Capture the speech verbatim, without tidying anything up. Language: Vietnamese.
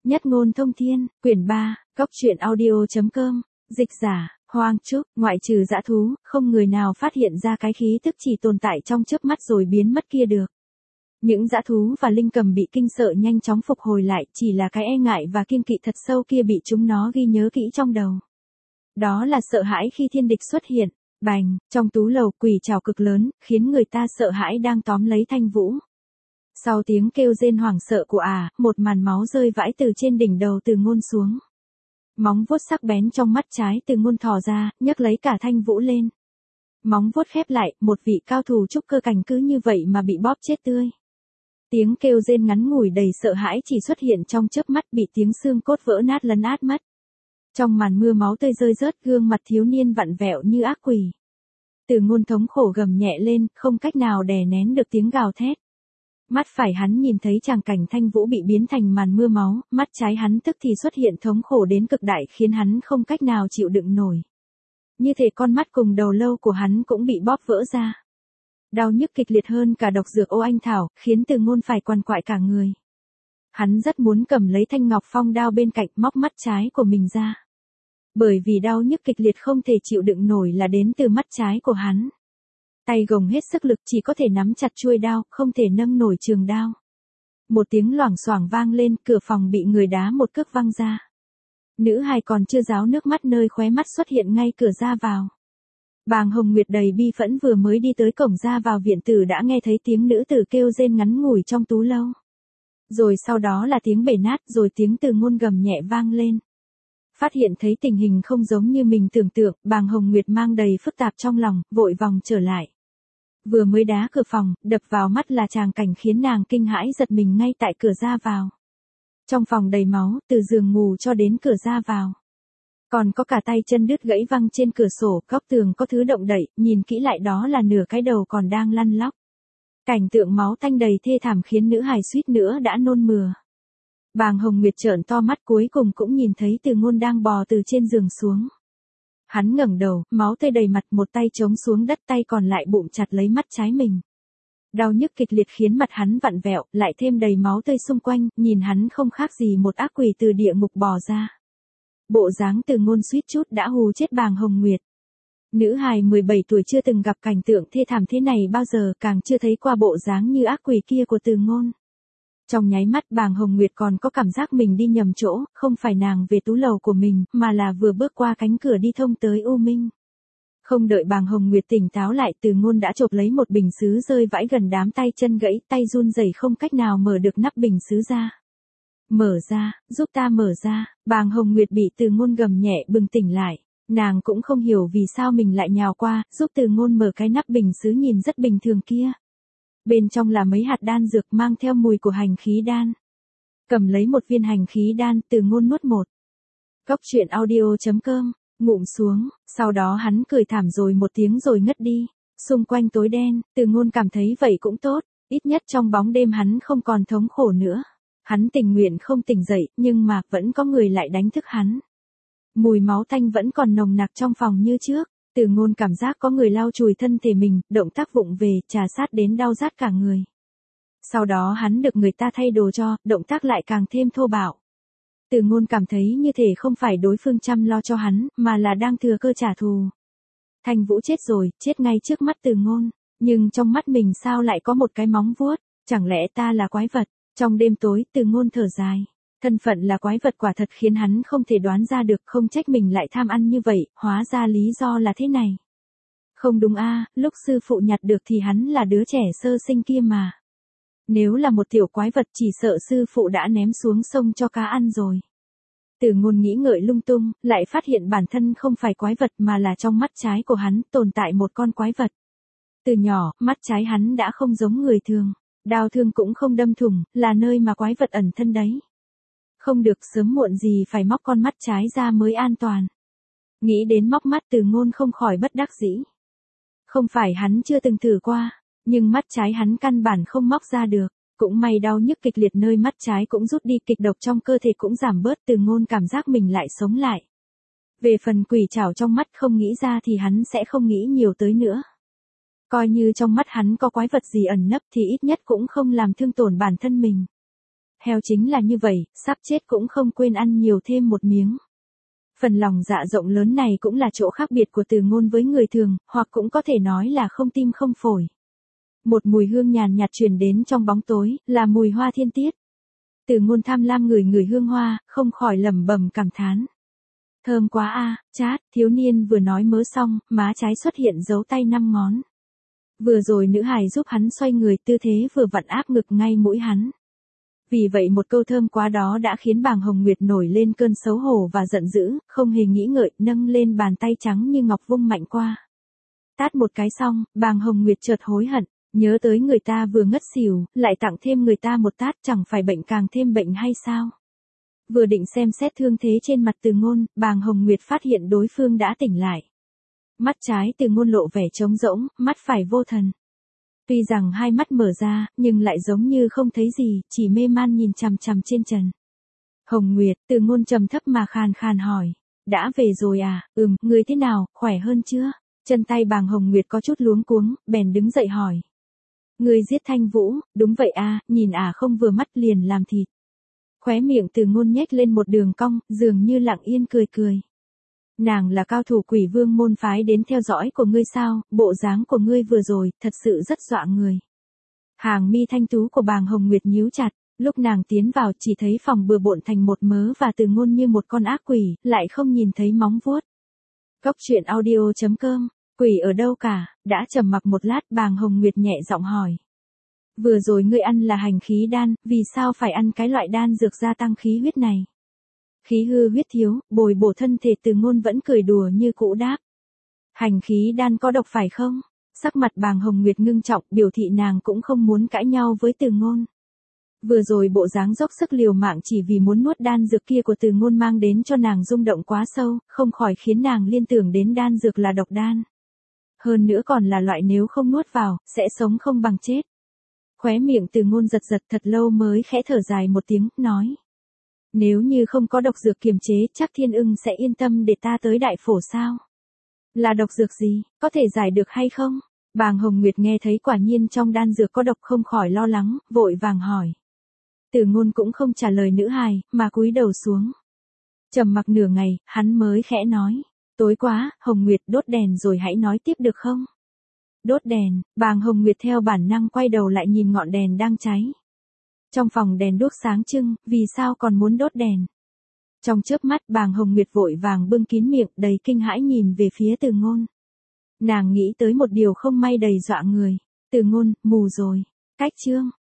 Nhất ngôn thông thiên, quyển ba, góc truyện audio.com, dịch giả, Hoang Trúc, ngoại trừ dã thú, không người nào phát hiện ra cái khí tức chỉ tồn tại trong chớp mắt rồi biến mất kia được. Những dã thú và linh cầm bị kinh sợ nhanh chóng phục hồi lại, chỉ là cái e ngại và kiêng kỵ thật sâu kia bị chúng nó ghi nhớ kỹ trong đầu. Đó là sợ hãi khi thiên địch xuất hiện, bành, trong tú lầu quỷ trảo cực lớn, khiến người ta sợ hãi đang tóm lấy Thanh Vũ. Sau tiếng kêu rên hoảng sợ của ả, à, một màn máu rơi vãi từ trên đỉnh đầu Từ Ngôn xuống. Móng vuốt sắc bén trong mắt trái Từ Ngôn thò ra, nhấc lấy cả Thanh Vũ lên. Móng vuốt khép lại, một vị cao thủ trúc cơ cảnh cứ như vậy mà bị bóp chết tươi. Tiếng kêu rên ngắn ngủi đầy sợ hãi chỉ xuất hiện trong chớp mắt bị tiếng xương cốt vỡ nát lấn át mất. Trong màn mưa máu tươi rơi rớt, gương mặt thiếu niên vặn vẹo như ác quỷ. Từ Ngôn thống khổ gầm nhẹ lên, không cách nào đè nén được tiếng gào thét. Mắt phải hắn nhìn thấy tràng cảnh Thanh Vũ bị biến thành màn mưa máu, mắt trái hắn tức thì xuất hiện thống khổ đến cực đại khiến hắn không cách nào chịu đựng nổi. Như thể con mắt cùng đầu lâu của hắn cũng bị bóp vỡ ra. Đau nhức kịch liệt hơn cả độc dược ô anh thảo, khiến Từ Ngôn phải quằn quại cả người. Hắn rất muốn cầm lấy thanh ngọc phong đao bên cạnh móc mắt trái của mình ra. Bởi vì đau nhức kịch liệt không thể chịu đựng nổi là đến từ mắt trái của hắn. Tay gồng hết sức lực chỉ có thể nắm chặt chuôi đao, không thể nâng nổi trường đao. Một tiếng loảng xoảng vang lên, cửa phòng bị người đá một cước văng ra. Nữ hài còn chưa ráo nước mắt nơi khóe mắt xuất hiện ngay cửa ra vào. Bàng Hồng Nguyệt đầy bi phẫn vừa mới đi tới cổng ra vào viện tử đã nghe thấy tiếng nữ tử kêu rên ngắn ngủi trong tú lâu. Rồi sau đó là tiếng bể nát, rồi tiếng Từ Ngôn gầm nhẹ vang lên. Phát hiện thấy tình hình không giống như mình tưởng tượng, Bàng Hồng Nguyệt mang đầy phức tạp trong lòng, vội vòng trở lại. Vừa mới đá cửa phòng, đập vào mắt là tràng cảnh khiến nàng kinh hãi giật mình ngay tại cửa ra vào. Trong phòng đầy máu, từ giường ngủ cho đến cửa ra vào. Còn có cả tay chân đứt gãy văng trên cửa sổ, góc tường có thứ động đậy, nhìn kỹ lại đó là nửa cái đầu còn đang lăn lóc. Cảnh tượng máu tanh đầy thê thảm khiến nữ hài suýt nữa đã nôn mửa. Bàng Hồng Nguyệt trợn to mắt cuối cùng cũng nhìn thấy Từ Ngôn đang bò từ trên giường xuống. Hắn ngẩng đầu, máu tươi đầy mặt, một tay chống xuống đất, tay còn lại bụm chặt lấy mắt trái mình. Đau nhức kịch liệt khiến mặt hắn vặn vẹo, lại thêm đầy máu tươi xung quanh, nhìn hắn không khác gì một ác quỷ từ địa ngục bò ra. Bộ dáng Từ Ngôn suýt chút đã hù chết Bàng Hồng Nguyệt. Nữ hài mười bảy tuổi chưa từng gặp cảnh tượng thê thảm thế này bao giờ, càng chưa thấy qua bộ dáng như ác quỷ kia của Từ Ngôn. Trong nháy mắt Bàng Hồng Nguyệt còn có cảm giác mình đi nhầm chỗ, không phải nàng về tú lầu của mình, mà là vừa bước qua cánh cửa đi thông tới U Minh. Không đợi Bàng Hồng Nguyệt tỉnh táo lại, Từ Ngôn đã chộp lấy một bình sứ rơi vãi gần đám, tay chân gãy, tay run rẩy không cách nào mở được nắp bình sứ ra. Mở ra, giúp ta mở ra. Bàng Hồng Nguyệt bị Từ Ngôn gầm nhẹ bừng tỉnh lại. Nàng cũng không hiểu vì sao mình lại nhào qua, giúp Từ Ngôn mở cái nắp bình sứ nhìn rất bình thường kia. Bên trong là mấy hạt đan dược mang theo mùi của hành khí đan. Cầm lấy một viên hành khí đan, Từ Ngôn nuốt một. Góc truyện audio.com, ngụm xuống, sau đó hắn cười thảm rồi một tiếng rồi ngất đi. Xung quanh tối đen, Từ Ngôn cảm thấy vậy cũng tốt, ít nhất trong bóng đêm hắn không còn thống khổ nữa. Hắn tình nguyện không tỉnh dậy, nhưng mà vẫn có người lại đánh thức hắn. Mùi máu tanh vẫn còn nồng nặc trong phòng như trước. Từ Ngôn cảm giác có người lau chùi thân thể mình, động tác vụng về, trà sát đến đau rát cả người. Sau đó hắn được người ta thay đồ cho, động tác lại càng thêm thô bạo. Từ Ngôn cảm thấy như thể không phải đối phương chăm lo cho hắn, mà là đang thừa cơ trả thù. Thanh Vũ chết rồi, chết ngay trước mắt Từ Ngôn, nhưng trong mắt mình sao lại có một cái móng vuốt, chẳng lẽ ta là quái vật? Trong đêm tối, Từ Ngôn thở dài. Thân phận là quái vật quả thật khiến hắn không thể đoán ra được, không trách mình lại tham ăn như vậy, hóa ra lý do là thế này. Không đúng a, lúc sư phụ nhặt được thì hắn là đứa trẻ sơ sinh kia mà. Nếu là một tiểu quái vật chỉ sợ sư phụ đã ném xuống sông cho cá ăn rồi. Từ Ngôn nghĩ ngợi lung tung, lại phát hiện bản thân không phải quái vật mà là trong mắt trái của hắn tồn tại một con quái vật. Từ nhỏ, mắt trái hắn đã không giống người thường, đao thương cũng không đâm thủng, là nơi mà quái vật ẩn thân đấy. Không được, sớm muộn gì phải móc con mắt trái ra mới an toàn. Nghĩ đến móc mắt, Từ Ngôn không khỏi bất đắc dĩ. Không phải hắn chưa từng thử qua, nhưng mắt trái hắn căn bản không móc ra được. Cũng may đau nhức kịch liệt nơi mắt trái cũng rút đi, kịch độc trong cơ thể cũng giảm bớt, Từ Ngôn cảm giác mình lại sống lại. Về phần quỷ trảo trong mắt không nghĩ ra thì hắn sẽ không nghĩ nhiều tới nữa. Coi như trong mắt hắn có quái vật gì ẩn nấp thì ít nhất cũng không làm thương tổn bản thân mình. Heo chính là như vậy, sắp chết cũng không quên ăn nhiều thêm một miếng. Phần lòng dạ rộng lớn này cũng là chỗ khác biệt của Từ Ngôn với người thường, hoặc cũng có thể nói là không tim không phổi. Một mùi hương nhàn nhạt truyền đến trong bóng tối, là mùi hoa thiên tiết. Từ Ngôn tham lam ngửi ngửi hương hoa, không khỏi lẩm bẩm cảm thán. Thơm quá a, à, chát, thiếu niên vừa nói mớ xong, má trái xuất hiện dấu tay năm ngón. Vừa rồi nữ hài giúp hắn xoay người, tư thế vừa vặn áp ngực ngay mũi hắn. Vì vậy một câu thơm quá đó đã khiến Bàng Hồng Nguyệt nổi lên cơn xấu hổ và giận dữ, không hề nghĩ ngợi, nâng lên bàn tay trắng như ngọc vung mạnh qua. Tát một cái xong, Bàng Hồng Nguyệt chợt hối hận, nhớ tới người ta vừa ngất xỉu, lại tặng thêm người ta một tát, chẳng phải bệnh càng thêm bệnh hay sao? Vừa định xem xét thương thế trên mặt Từ Ngôn, Bàng Hồng Nguyệt phát hiện đối phương đã tỉnh lại. Mắt trái Từ Ngôn lộ vẻ trống rỗng, mắt phải vô thần. Tuy rằng hai mắt mở ra, nhưng lại giống như không thấy gì, chỉ mê man nhìn chằm chằm trên trần. Hồng Nguyệt, Từ Ngôn trầm thấp mà khàn khàn hỏi. Đã về rồi à, ừm, người thế nào, khỏe hơn chưa? Chân tay Bàng Hồng Nguyệt có chút luống cuống, bèn đứng dậy hỏi. Người giết Thanh Vũ, đúng vậy à, nhìn à không vừa mắt liền làm thịt. Khóe miệng Từ Ngôn nhếch lên một đường cong, dường như lặng yên cười cười. Nàng là cao thủ Quỷ Vương môn phái đến theo dõi của ngươi sao, bộ dáng của ngươi vừa rồi, thật sự rất dọa người. Hàng mi thanh tú của Bàng Hồng Nguyệt nhíu chặt, lúc nàng tiến vào chỉ thấy phòng bừa bộn thành một mớ và Từ Ngôn như một con ác quỷ, lại không nhìn thấy móng vuốt. Cốc truyện audio chấm com, quỷ ở đâu cả, đã trầm mặc một lát Bàng Hồng Nguyệt nhẹ giọng hỏi. Vừa rồi ngươi ăn là hành khí đan, vì sao phải ăn cái loại đan dược gia tăng khí huyết này? Khí hư huyết thiếu, bồi bổ thân thể. Từ Ngôn vẫn cười đùa như cũ đáp. Hành khí đan có độc phải không? Sắc mặt Bàng Hồng Nguyệt ngưng trọng, biểu thị nàng cũng không muốn cãi nhau với Từ Ngôn. Vừa rồi bộ dáng dốc sức liều mạng chỉ vì muốn nuốt đan dược kia của Từ Ngôn mang đến cho nàng rung động quá sâu, không khỏi khiến nàng liên tưởng đến đan dược là độc đan. Hơn nữa còn là loại nếu không nuốt vào, sẽ sống không bằng chết. Khóe miệng Từ Ngôn giật giật thật lâu mới khẽ thở dài một tiếng, nói. Nếu như không có độc dược kiềm chế, chắc Thiên Ưng sẽ yên tâm để ta tới đại phổ sao? Là độc dược gì, có thể giải được hay không? Bàng Hồng Nguyệt nghe thấy quả nhiên trong đan dược có độc không khỏi lo lắng, vội vàng hỏi. Từ Ngôn cũng không trả lời nữ hài, mà cúi đầu xuống. Trầm mặc nửa ngày, hắn mới khẽ nói. Tối quá, Hồng Nguyệt đốt đèn rồi hãy nói tiếp được không? Đốt đèn, Bàng Hồng Nguyệt theo bản năng quay đầu lại nhìn ngọn đèn đang cháy. Trong phòng đèn đuốc sáng trưng, vì sao còn muốn đốt đèn? Trong chớp mắt Bàng Hồng Nguyệt vội vàng bưng kín miệng đầy kinh hãi nhìn về phía Từ Ngôn. Nàng nghĩ tới một điều không may đầy dọa người. Từ Ngôn, mù rồi. Cách chương.